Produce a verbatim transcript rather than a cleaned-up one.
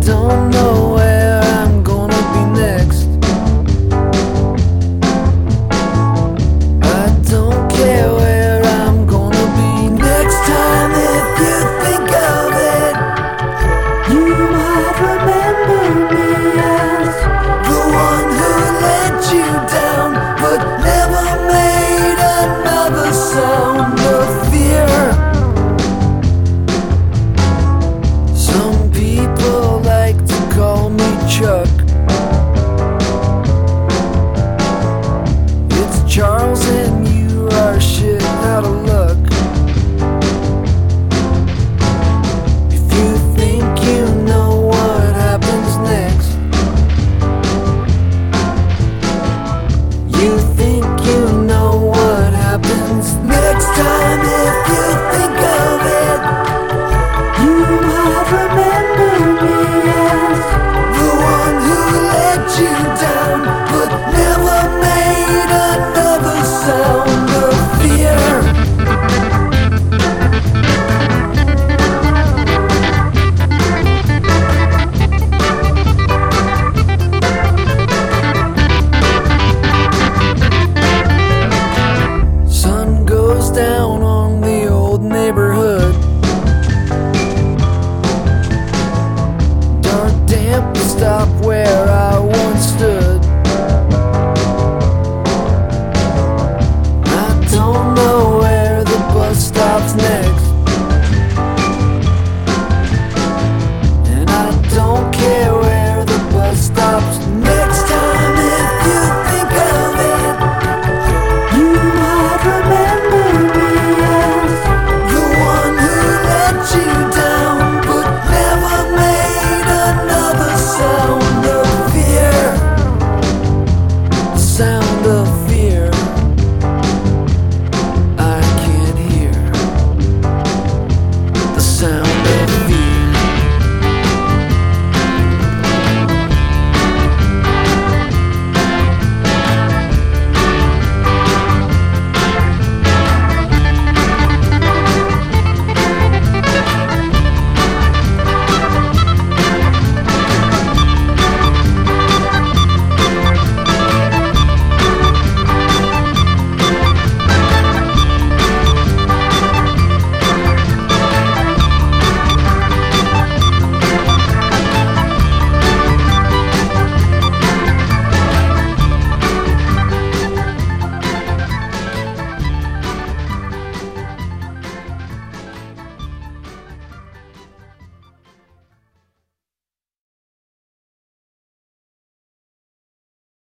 don't know where I'm gonna be next. I don't care where I'm gonna be next time. If you think of it, you might remember me as the one who let you down, but never made another sound of fear. Some people like to call me Chuck. It's Charles and you are shit out of luck. If you think you know what happens next, you think you know what happens next time. If you think of it, you might remember me as the one who let you down, but never made another sound of fear. Sun goes down on the old neighborhood. Dark, damp, stop where I once stood.